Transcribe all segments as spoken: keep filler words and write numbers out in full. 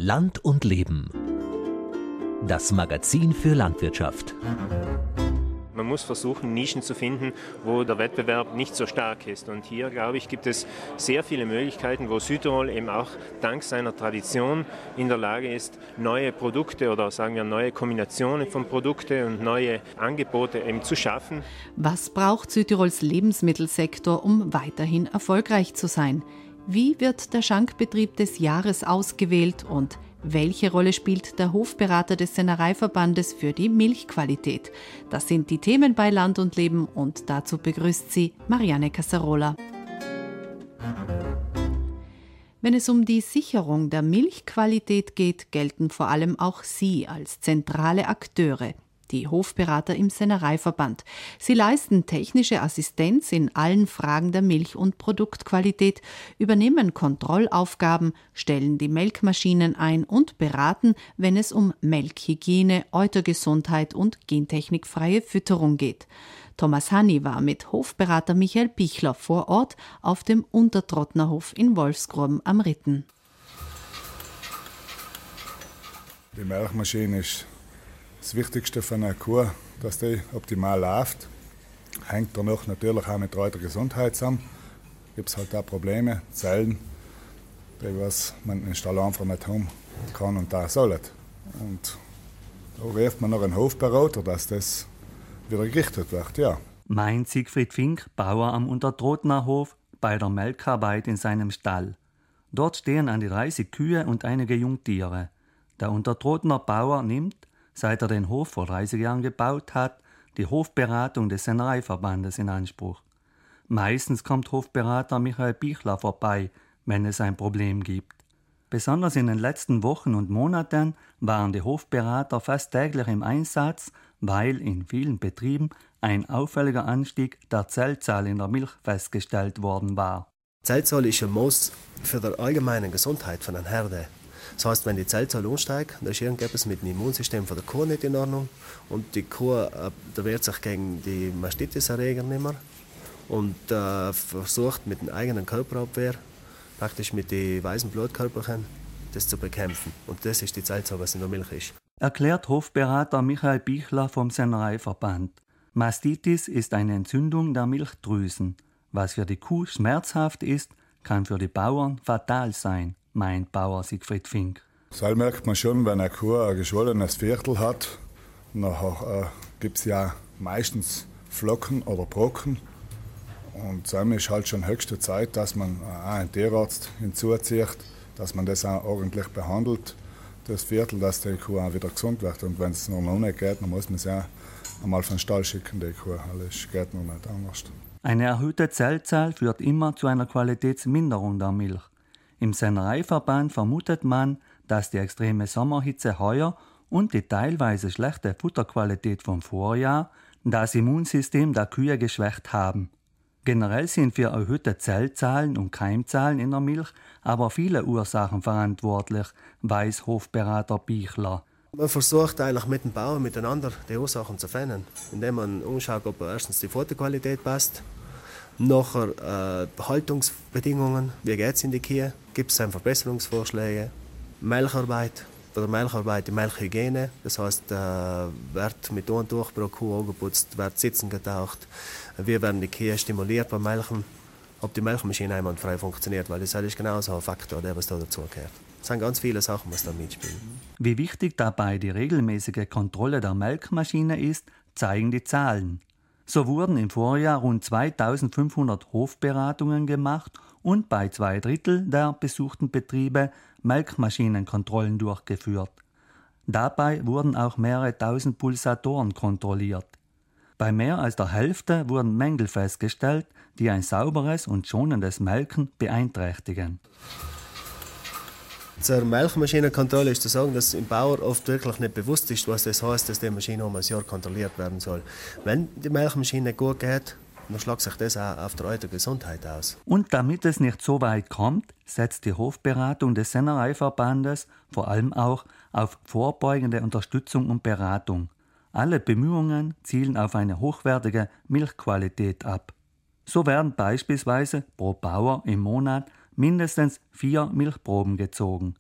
Land und Leben. Das Magazin für Landwirtschaft. Man muss versuchen, Nischen zu finden, wo der Wettbewerb nicht so stark ist. Und hier, glaube ich, gibt es sehr viele Möglichkeiten, wo Südtirol eben auch dank seiner Tradition in der Lage ist, neue Produkte oder sagen wir neue Kombinationen von Produkten und neue Angebote eben zu schaffen. Was braucht Südtirols Lebensmittelsektor, um weiterhin erfolgreich zu sein? Wie wird der Schankbetrieb des Jahres ausgewählt und welche Rolle spielt der Hofberater des Sennereiverbandes für die Milchqualität? Das sind die Themen bei Land und Leben und dazu begrüßt sie Marianne Cassarola. Wenn es um die Sicherung der Milchqualität geht, gelten vor allem auch Sie als zentrale Akteure, die Hofberater im Sennereiverband. Sie leisten technische Assistenz in allen Fragen der Milch- und Produktqualität, übernehmen Kontrollaufgaben, stellen die Melkmaschinen ein und beraten, wenn es um Melkhygiene, Eutergesundheit und gentechnikfreie Fütterung geht. Thomas Hanni war mit Hofberater Michael Bichler vor Ort auf dem Untertrottnerhof in Wolfsgruben am Ritten. Die Melkmaschine ist das Wichtigste für eine Kuh, dass die optimal läuft. Hängt danach natürlich auch mit der Gesundheit zusammen. Gibt es halt auch Probleme, Zellen, die was man im Stall einfach nicht haben kann und da soll. Und da ruft man noch einen Hofberater, dass das wieder gerichtet wird, ja. Meint Siegfried Fink, Bauer am Untertrottnerhof, bei der Melkarbeit in seinem Stall. Dort stehen an die dreißig Kühe und einige Jungtiere. Der Untertrottner Bauer nimmt, seit er den Hof vor dreißig Jahren gebaut hat, die Hofberatung des Sennereiverbandes in Anspruch. Meistens kommt Hofberater Michael Bichler vorbei, wenn es ein Problem gibt. Besonders in den letzten Wochen und Monaten waren die Hofberater fast täglich im Einsatz, weil in vielen Betrieben ein auffälliger Anstieg der Zellzahl in der Milch festgestellt worden war. Die Zellzahl ist ein Maß für die allgemeine Gesundheit von einer Herde. Das heißt, wenn die Zellzahl ansteigt, dann ist irgendetwas mit dem Immunsystem von der Kuh nicht in Ordnung und die Kuh äh, da wehrt sich gegen die Mastitis-Erreger nicht mehr und äh, versucht mit der eigenen Körperabwehr, praktisch mit den weißen Blutkörperchen, das zu bekämpfen. Und das ist die Zellzahl, was in der Milch ist. Erklärt Hofberater Michael Bichler vom Sennereiverband. Mastitis ist eine Entzündung der Milchdrüsen. Was für die Kuh schmerzhaft ist, kann für die Bauern fatal sein, meint Bauer Siegfried Fink. Das merkt man schon, wenn eine Kuh ein geschwollenes Viertel hat. Nachher äh, gibt es ja meistens Flocken oder Brocken. Und dann ist halt schon höchste Zeit, dass man auch einen Tierarzt hinzuzieht, dass man das auch ordentlich behandelt, das Viertel, dass die Kuh auch wieder gesund wird. Und wenn es noch nicht geht, dann muss man sie auch einmal von den Stall schicken, die Kuh. Das geht noch nicht anders. Eine erhöhte Zellzahl führt immer zu einer Qualitätsminderung der Milch. Im Sennereiverband vermutet man, dass die extreme Sommerhitze heuer und die teilweise schlechte Futterqualität vom Vorjahr das Immunsystem der Kühe geschwächt haben. Generell sind für erhöhte Zellzahlen und Keimzahlen in der Milch aber viele Ursachen verantwortlich, weiß Hofberater Bichler. Man versucht eigentlich mit dem Bauern miteinander die Ursachen zu finden, indem man anschaut, ob erstens die Futterqualität passt, nachher äh, Haltungsbedingungen, wie geht es in die Kühe, gibt es Verbesserungsvorschläge, Melcharbeit, bei der Melcharbeit die Melkhygiene, das heißt, äh, wird mit und durch pro Kuh angeputzt, wird Sitzen getaucht, wie werden die Kühe stimuliert beim Melken, ob die Melkmaschine einwandfrei funktioniert, weil das ist genauso ein Faktor, der was da dazugehört. Es sind ganz viele Sachen, die da mitspielen. Wie wichtig dabei die regelmäßige Kontrolle der Melkmaschine ist, zeigen die Zahlen. So wurden im Vorjahr rund zweitausendfünfhundert Hofberatungen gemacht und bei zwei Drittel der besuchten Betriebe Melkmaschinenkontrollen durchgeführt. Dabei wurden auch mehrere tausend Pulsatoren kontrolliert. Bei mehr als der Hälfte wurden Mängel festgestellt, die ein sauberes und schonendes Melken beeinträchtigen. Zur Melkmaschinenkontrolle ist zu sagen, dass dem Bauer oft wirklich nicht bewusst ist, was das heißt, dass die Maschine um ein Jahr kontrolliert werden soll. Wenn die Melkmaschine gut geht, dann schlägt sich das auch auf die Gesundheit aus. Und damit es nicht so weit kommt, setzt die Hofberatung des Sennereiverbandes vor allem auch auf vorbeugende Unterstützung und Beratung. Alle Bemühungen zielen auf eine hochwertige Milchqualität ab. So werden beispielsweise pro Bauer im Monat mindestens vier Milchproben gezogen.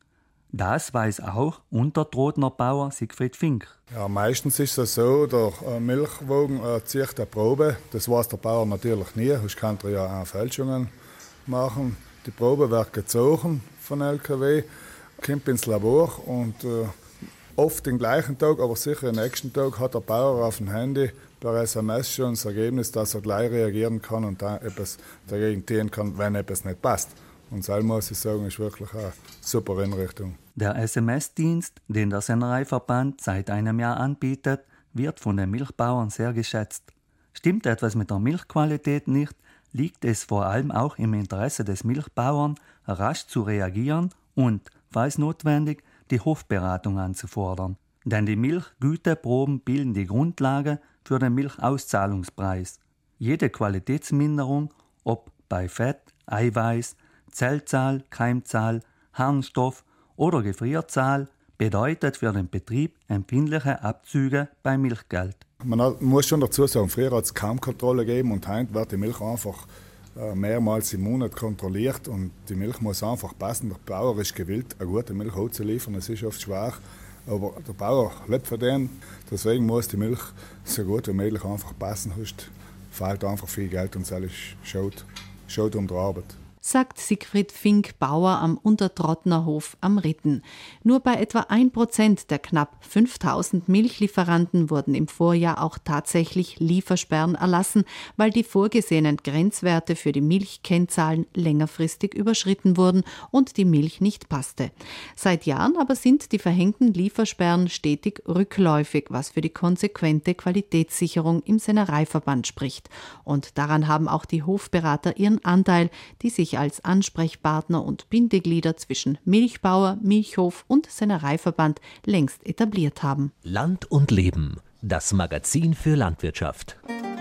Das weiß auch Untertrotner Bauer Siegfried Fink. Ja, meistens ist es so, der Milchwagen äh, zieht eine Probe. Das weiß der Bauer natürlich nie, sonst kann er ja auch Fälschungen machen. Die Probe wird gezogen von L K W, kommt ins Labor und äh, oft den gleichen Tag, aber sicher den nächsten Tag hat der Bauer auf dem Handy per S M S schon das Ergebnis, dass er gleich reagieren kann und dann etwas dagegen tun kann, wenn etwas nicht passt. Und das muss ich sagen, ist wirklich eine super Einrichtung. Der S M S-Dienst, den der Sennereiverband seit einem Jahr anbietet, wird von den Milchbauern sehr geschätzt. Stimmt etwas mit der Milchqualität nicht, liegt es vor allem auch im Interesse des Milchbauern, rasch zu reagieren und, falls notwendig, die Hofberatung anzufordern. Denn die Milchgüteproben bilden die Grundlage für den Milchauszahlungspreis. Jede Qualitätsminderung, ob bei Fett, Eiweiß, Zellzahl, Keimzahl, Harnstoff oder Gefrierzahl, bedeutet für den Betrieb empfindliche Abzüge beim Milchgeld. Man muss schon dazu sagen, früher hat es kaum Kontrolle gegeben und heute wird die Milch einfach mehrmals im Monat kontrolliert und die Milch muss einfach passen. Der Bauer ist gewillt, eine gute Milch zu liefern. Es ist oft schwer, aber der Bauer lebt von denen. Deswegen muss die Milch so gut wie möglich einfach passen. Sonst fehlt einfach viel Geld und es schaut, schaut um die Arbeit. Sagt Siegfried Fink, Bauer am Untertrottner Hof am Ritten. Nur bei etwa ein Prozent der knapp fünftausend Milchlieferanten wurden im Vorjahr auch tatsächlich Liefersperren erlassen, weil die vorgesehenen Grenzwerte für die Milchkennzahlen längerfristig überschritten wurden und die Milch nicht passte. Seit Jahren aber sind die verhängten Liefersperren stetig rückläufig, was für die konsequente Qualitätssicherung im Sennereiverband spricht. Und daran haben auch die Hofberater ihren Anteil, die sich als Ansprechpartner und Bindeglieder zwischen Milchbauer, Milchhof und Sennereiverband längst etabliert haben. Land und Leben, das Magazin für Landwirtschaft.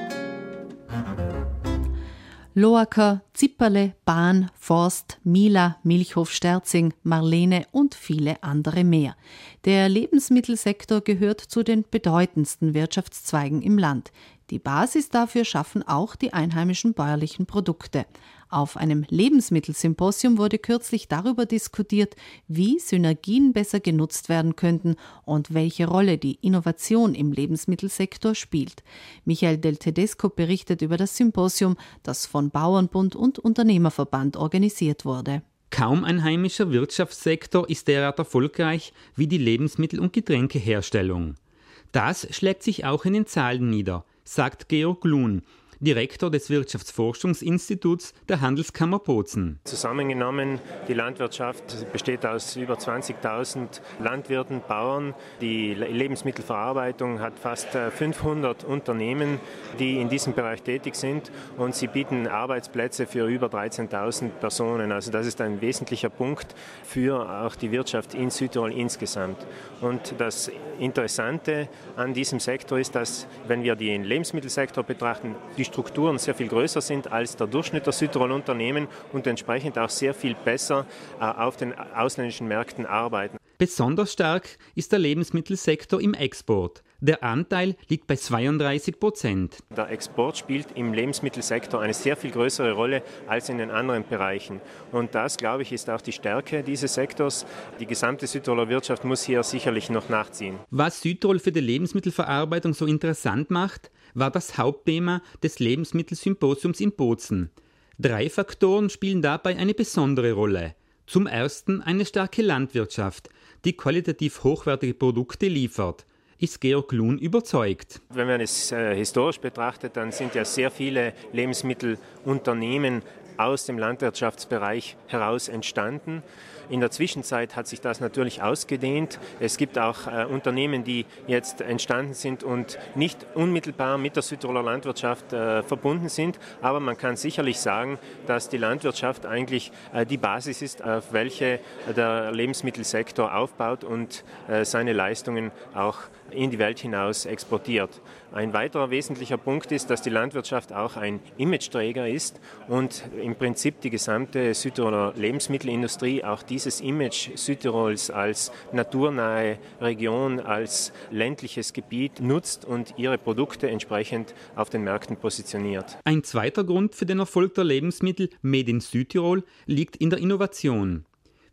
Loacker, Zipperle, Bahn, Forst, Mila, Milchhof Sterzing, Marlene und viele andere mehr. Der Lebensmittelsektor gehört zu den bedeutendsten Wirtschaftszweigen im Land. Die Basis dafür schaffen auch die einheimischen bäuerlichen Produkte. Auf einem Lebensmittelsymposium wurde kürzlich darüber diskutiert, wie Synergien besser genutzt werden könnten und welche Rolle die Innovation im Lebensmittelsektor spielt. Michael Del Tedesco berichtet über das Symposium, das von Bauernbund und Unternehmerverband organisiert wurde. Kaum ein heimischer Wirtschaftssektor ist derart erfolgreich wie die Lebensmittel- und Getränkeherstellung. Das schlägt sich auch in den Zahlen nieder, sagt Georg Luhn, Direktor des Wirtschaftsforschungsinstituts der Handelskammer Bozen. Zusammengenommen, die Landwirtschaft besteht aus über zwanzigtausend Landwirten, Bauern. Die Lebensmittelverarbeitung hat fast fünfhundert Unternehmen, die in diesem Bereich tätig sind, und sie bieten Arbeitsplätze für über dreizehntausend Personen. Also das ist ein wesentlicher Punkt für auch die Wirtschaft in Südtirol insgesamt. Und das Interessante an diesem Sektor ist, dass, wenn wir den Lebensmittelsektor betrachten, die Strukturen sehr viel größer sind als der Durchschnitt der Südtiroler Unternehmen und entsprechend auch sehr viel besser äh, auf den ausländischen Märkten arbeiten. Besonders stark ist der Lebensmittelsektor im Export. Der Anteil liegt bei zweiunddreißig Prozent. Der Export spielt im Lebensmittelsektor eine sehr viel größere Rolle als in den anderen Bereichen. Und das, glaube ich, ist auch die Stärke dieses Sektors. Die gesamte Südtiroler Wirtschaft muss hier sicherlich noch nachziehen. Was Südtirol für die Lebensmittelverarbeitung so interessant macht, war das Hauptthema des Lebensmittelsymposiums in Bozen. Drei Faktoren spielen dabei eine besondere Rolle. Zum ersten eine starke Landwirtschaft, die qualitativ hochwertige Produkte liefert. Ist Georg Luhn überzeugt. Wenn man es äh, historisch betrachtet, dann sind ja sehr viele Lebensmittelunternehmen aus dem Landwirtschaftsbereich heraus entstanden. In der Zwischenzeit hat sich das natürlich ausgedehnt. Es gibt auch äh, Unternehmen, die jetzt entstanden sind und nicht unmittelbar mit der Südtiroler Landwirtschaft äh, verbunden sind. Aber man kann sicherlich sagen, dass die Landwirtschaft eigentlich äh, die Basis ist, auf welche der Lebensmittelsektor aufbaut und äh, seine Leistungen auch in die Welt hinaus exportiert. Ein weiterer wesentlicher Punkt ist, dass die Landwirtschaft auch ein Imageträger ist und im Prinzip die gesamte Südtiroler Lebensmittelindustrie auch dieses Image Südtirols als naturnahe Region, als ländliches Gebiet nutzt und ihre Produkte entsprechend auf den Märkten positioniert. Ein zweiter Grund für den Erfolg der Lebensmittel Made in Südtirol liegt in der Innovation.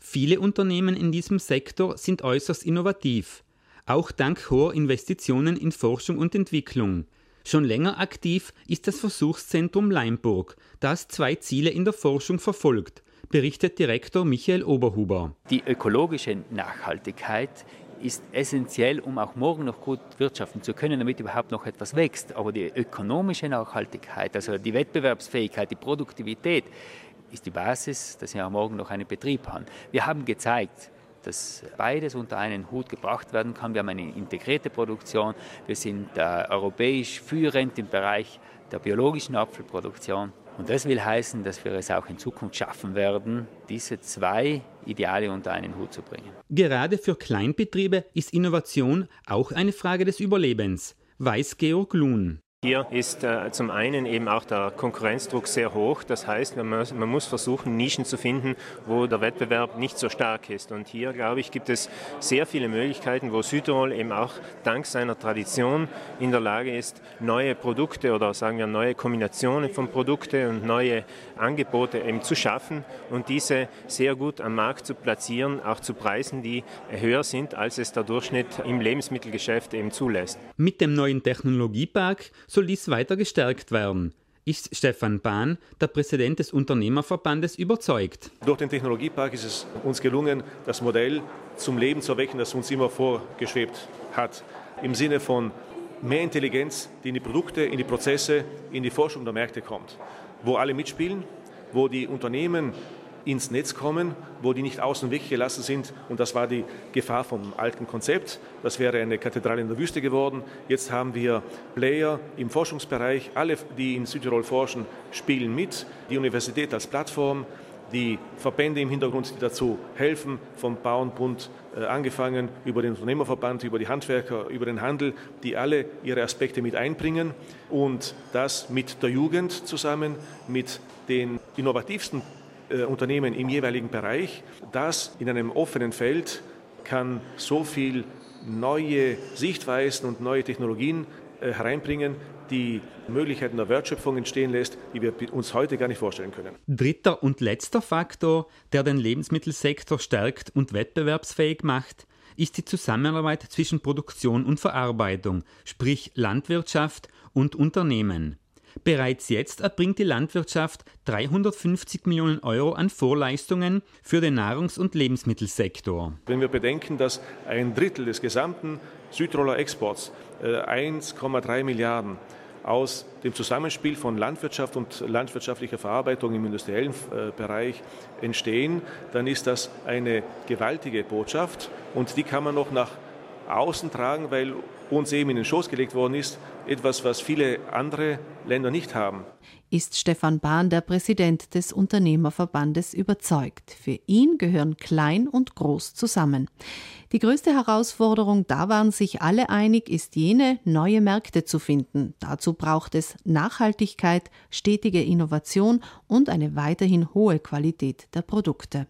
Viele Unternehmen in diesem Sektor sind äußerst innovativ, auch dank hoher Investitionen in Forschung und Entwicklung. Schon länger aktiv ist das Versuchszentrum Leimburg, das zwei Ziele in der Forschung verfolgt, berichtet Direktor Michael Oberhuber. Die ökologische Nachhaltigkeit ist essentiell, um auch morgen noch gut wirtschaften zu können, damit überhaupt noch etwas wächst. Aber die ökonomische Nachhaltigkeit, also die Wettbewerbsfähigkeit, die Produktivität, ist die Basis, dass wir auch morgen noch einen Betrieb haben. Wir haben gezeigt, dass beides unter einen Hut gebracht werden kann. Wir haben eine integrierte Produktion. Wir sind äh, europäisch führend im Bereich der biologischen Apfelproduktion. Und das will heißen, dass wir es auch in Zukunft schaffen werden, diese zwei Ideale unter einen Hut zu bringen. Gerade für Kleinbetriebe ist Innovation auch eine Frage des Überlebens, weiß Georg Luhn. Hier ist äh, zum einen eben auch der Konkurrenzdruck sehr hoch. Das heißt, man muss, man muss versuchen, Nischen zu finden, wo der Wettbewerb nicht so stark ist. Und hier, glaube ich, gibt es sehr viele Möglichkeiten, wo Südtirol eben auch dank seiner Tradition in der Lage ist, neue Produkte oder sagen wir neue Kombinationen von Produkten und neue Angebote eben zu schaffen und diese sehr gut am Markt zu platzieren, auch zu Preisen, die höher sind, als es der Durchschnitt im Lebensmittelgeschäft eben zulässt. Mit dem neuen Technologiepark soll dies weiter gestärkt werden. Ist Stefan Bahn, der Präsident des Unternehmerverbandes, überzeugt. Durch den Technologiepark ist es uns gelungen, das Modell zum Leben zu erwecken, das uns immer vorgeschwebt hat. Im Sinne von mehr Intelligenz, die in die Produkte, in die Prozesse, in die Forschung der Märkte kommt. Wo alle mitspielen, wo die Unternehmen ins Netz kommen, wo die nicht außen weg gelassen sind. Und das war die Gefahr vom alten Konzept. Das wäre eine Kathedrale in der Wüste geworden. Jetzt haben wir Player im Forschungsbereich. Alle, die in Südtirol forschen, spielen mit. Die Universität als Plattform, die Verbände im Hintergrund, die dazu helfen, vom Bauernbund äh, angefangen, über den Unternehmerverband, über die Handwerker, über den Handel, die alle ihre Aspekte mit einbringen. Und das mit der Jugend zusammen, mit den innovativsten Unternehmen im jeweiligen Bereich. Das in einem offenen Feld kann so viel neue Sichtweisen und neue Technologien hereinbringen, die Möglichkeiten der Wertschöpfung entstehen lässt, die wir uns heute gar nicht vorstellen können. Dritter und letzter Faktor, der den Lebensmittelsektor stärkt und wettbewerbsfähig macht, ist die Zusammenarbeit zwischen Produktion und Verarbeitung, sprich Landwirtschaft und Unternehmen. Bereits jetzt erbringt die Landwirtschaft dreihundertfünfzig Millionen Euro an Vorleistungen für den Nahrungs- und Lebensmittelsektor. Wenn wir bedenken, dass ein Drittel des gesamten Südtiroler Exports, eins Komma drei Milliarden, aus dem Zusammenspiel von Landwirtschaft und landwirtschaftlicher Verarbeitung im industriellen Bereich entstehen, dann ist das eine gewaltige Botschaft und die kann man noch nach außen tragen, weil uns eben in den Schoß gelegt worden ist, etwas, was viele andere Länder nicht haben. Ist Stefan Bahn, der Präsident des Unternehmerverbandes, überzeugt. Für ihn gehören Klein und Groß zusammen. Die größte Herausforderung, da waren sich alle einig, ist jene, neue Märkte zu finden. Dazu braucht es Nachhaltigkeit, stetige Innovation und eine weiterhin hohe Qualität der Produkte.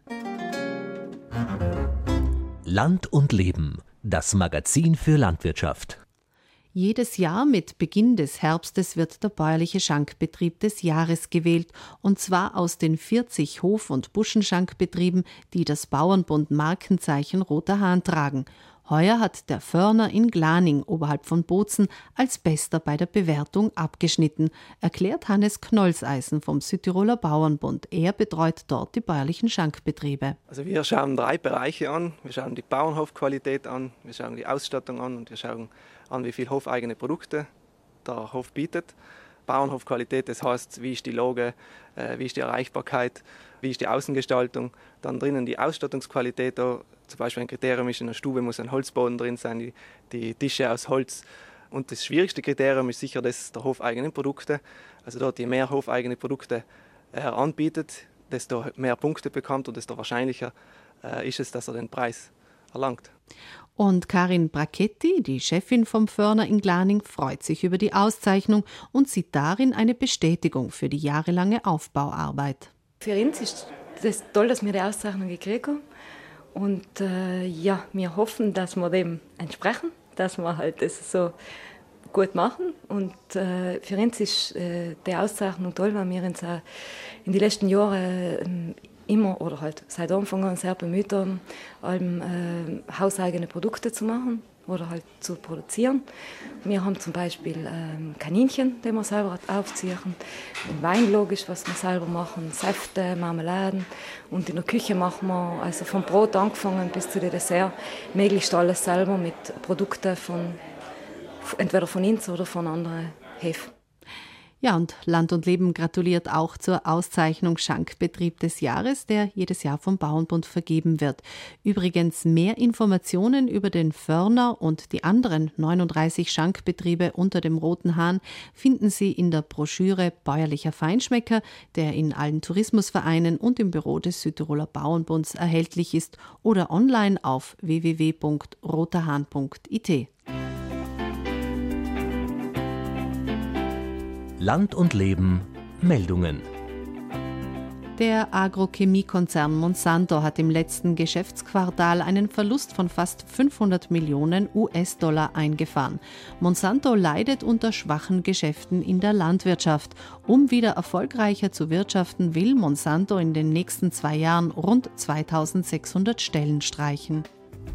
Land und Leben, das Magazin für Landwirtschaft. Jedes Jahr mit Beginn des Herbstes wird der bäuerliche Schankbetrieb des Jahres gewählt, und zwar aus den vierzig Hof- und Buschenschankbetrieben, die das Bauernbund-Markenzeichen Roter Hahn tragen. Heuer hat der Förner in Glaning oberhalb von Bozen als Bester bei der Bewertung abgeschnitten, erklärt Hannes Knollseisen vom Südtiroler Bauernbund. Er betreut dort die bäuerlichen Schankbetriebe. Also wir schauen drei Bereiche an. Wir schauen die Bauernhofqualität an, wir schauen die Ausstattung an und wir schauen an, wie viel hofeigene Produkte der Hof bietet. Bauernhofqualität, das heißt, wie ist die Lage, äh, wie ist die Erreichbarkeit, wie ist die Außengestaltung. Dann drinnen die Ausstattungsqualität, da zum Beispiel ein Kriterium ist, in der Stube muss ein Holzboden drin sein, die, die Tische aus Holz. Und das schwierigste Kriterium ist sicher das der hofeigenen Produkte. Also dort, je mehr hofeigene Produkte er anbietet, desto mehr Punkte bekommt und desto wahrscheinlicher äh, ist es, dass er den Preis erlangt. Und Karin Brachetti, die Chefin vom Förner in Glaning, freut sich über die Auszeichnung und sieht darin eine Bestätigung für die jahrelange Aufbauarbeit. Für uns ist es toll, dass wir die Auszeichnung gekriegt haben. Und äh, ja, wir hoffen, dass wir dem entsprechen, dass wir halt das so gut machen. Und äh, für uns ist äh, die Auszeichnung toll, weil wir uns äh, in den letzten Jahren äh, immer oder halt seit Anfang an sehr bemüht haben, allem, äh, hauseigene Produkte zu machen oder halt zu produzieren. Wir haben zum Beispiel ähm, Kaninchen, die wir selber aufziehen, den Wein logisch, was wir selber machen, Säfte, Marmeladen und in der Küche machen wir also vom Brot angefangen bis zu den Dessert möglichst alles selber mit Produkten von entweder von uns oder von anderen Höfen. Ja, und Land und Leben gratuliert auch zur Auszeichnung Schankbetrieb des Jahres, der jedes Jahr vom Bauernbund vergeben wird. Übrigens mehr Informationen über den Förner und die anderen neununddreißig Schankbetriebe unter dem Roten Hahn finden Sie in der Broschüre Bäuerlicher Feinschmecker, der in allen Tourismusvereinen und im Büro des Südtiroler Bauernbunds erhältlich ist, oder online auf w w w punkt roterhahn punkt i t. Land und Leben Meldungen. Der Agrochemiekonzern Monsanto hat im letzten Geschäftsquartal einen Verlust von fast fünfhundert Millionen U S-Dollar eingefahren. Monsanto leidet unter schwachen Geschäften in der Landwirtschaft. Um wieder erfolgreicher zu wirtschaften, will Monsanto in den nächsten zwei Jahren rund zweitausendsechshundert Stellen streichen.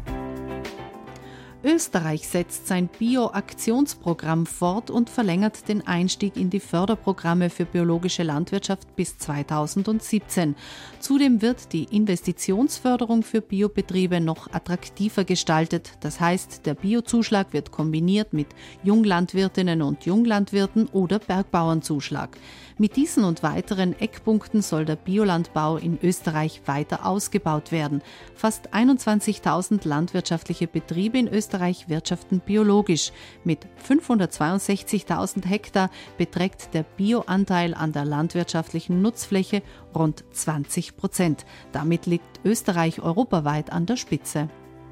Österreich setzt sein Bio-Aktionsprogramm fort und verlängert den Einstieg in die Förderprogramme für biologische Landwirtschaft bis zweitausendsiebzehn. Zudem wird die Investitionsförderung für Biobetriebe noch attraktiver gestaltet. Das heißt, der Biozuschlag wird kombiniert mit Junglandwirtinnen und Junglandwirten oder Bergbauernzuschlag. Mit diesen und weiteren Eckpunkten soll der Biolandbau in Österreich weiter ausgebaut werden. Fast einundzwanzigtausend landwirtschaftliche Betriebe in Österreich wirtschaften biologisch. Mit fünfhundertzweiundsechzigtausend Hektar beträgt der Bioanteil an der landwirtschaftlichen Nutzfläche rund zwanzig Prozent. Damit liegt Österreich europaweit an der Spitze.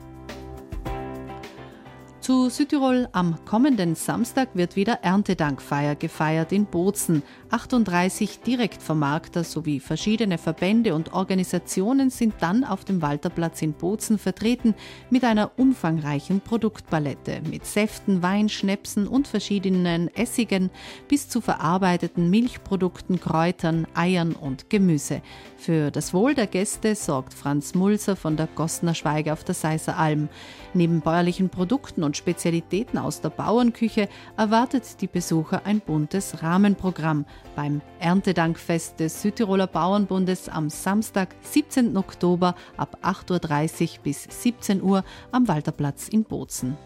Zu Südtirol am kommenden Samstag wird wieder Erntedankfeier gefeiert in Bozen. achtunddreißig Direktvermarkter sowie verschiedene Verbände und Organisationen sind dann auf dem Walterplatz in Bozen vertreten mit einer umfangreichen Produktpalette mit Säften, Wein, Schnäpsen und verschiedenen Essigen bis zu verarbeiteten Milchprodukten, Kräutern, Eiern und Gemüse. Für das Wohl der Gäste sorgt Franz Mulser von der Gostner Schweige auf der Seisser Alm. Neben bäuerlichen Produkten und Spezialitäten aus der Bauernküche erwartet die Besucher ein buntes Rahmenprogramm beim Erntedankfest des Südtiroler Bauernbundes am Samstag, siebzehnten Oktober ab acht Uhr dreißig bis siebzehn Uhr am Walterplatz in Bozen.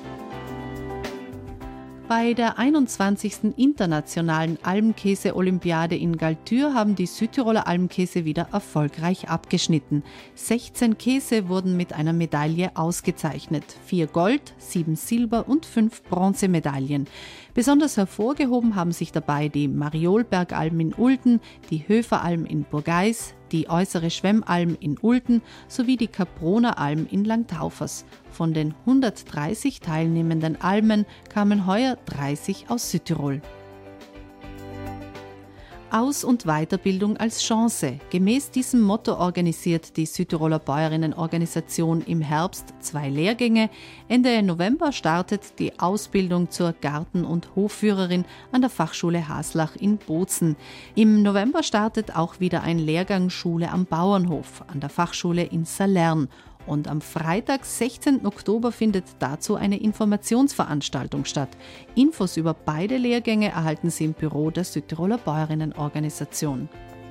Bei der einundzwanzigsten Internationalen Almkäse-Olympiade in Galtür haben die Südtiroler Almkäse wieder erfolgreich abgeschnitten. sechzehn Käse wurden mit einer Medaille ausgezeichnet. Vier Gold-, sieben Silber- und fünf Bronzemedaillen. Besonders hervorgehoben haben sich dabei die Mariolbergalm in Ulten, die Höferalm in Burgeis, die Äußere Schwemmalm in Ulten sowie die Kaproner Alm in Langtaufers. Von den hundertdreißig teilnehmenden Almen kamen heuer dreißig aus Südtirol. Aus- und Weiterbildung als Chance. Gemäß diesem Motto organisiert die Südtiroler Bäuerinnenorganisation im Herbst zwei Lehrgänge. Ende November startet die Ausbildung zur Garten- und Hofführerin an der Fachschule Haslach in Bozen. Im November startet auch wieder ein Lehrgang Schule am Bauernhof an der Fachschule in Salern. Und am Freitag, sechzehnten Oktober, findet dazu eine Informationsveranstaltung statt. Infos über beide Lehrgänge erhalten Sie im Büro der Südtiroler Bäuerinnenorganisation.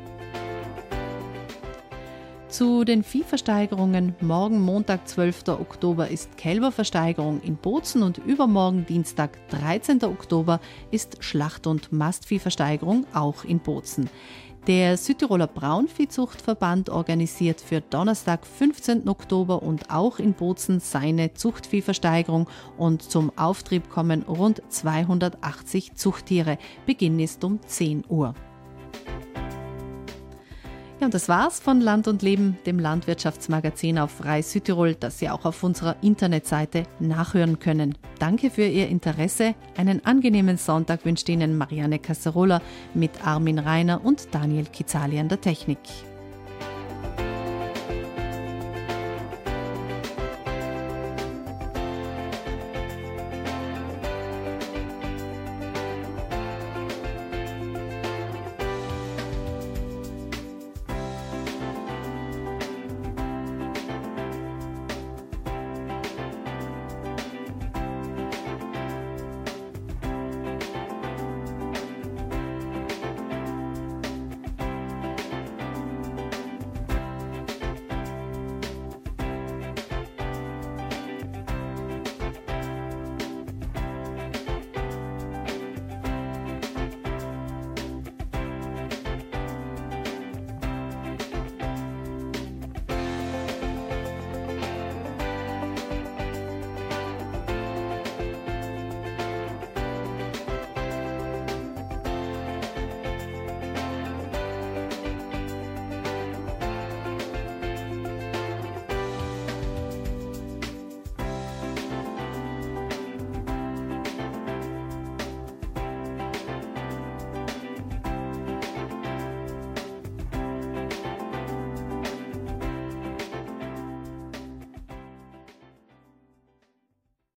Zu den Viehversteigerungen: morgen Montag, zwölften Oktober, ist Kälberversteigerung in Bozen und übermorgen Dienstag, dreizehnten Oktober, ist Schlacht- und Mastviehversteigerung auch in Bozen. Der Südtiroler Braunviehzuchtverband organisiert für Donnerstag, fünfzehnten Oktober und auch in Bozen seine Zuchtviehversteigerung und zum Auftrieb kommen rund zweihundertachtzig Zuchttiere. Beginn ist um zehn Uhr. Ja, und das war's von Land und Leben, dem Landwirtschaftsmagazin auf Rai Südtirol, das Sie auch auf unserer Internetseite nachhören können. Danke für Ihr Interesse. Einen angenehmen Sonntag wünscht Ihnen Marianne Casserola mit Armin Reiner und Daniel Kizali an der Technik.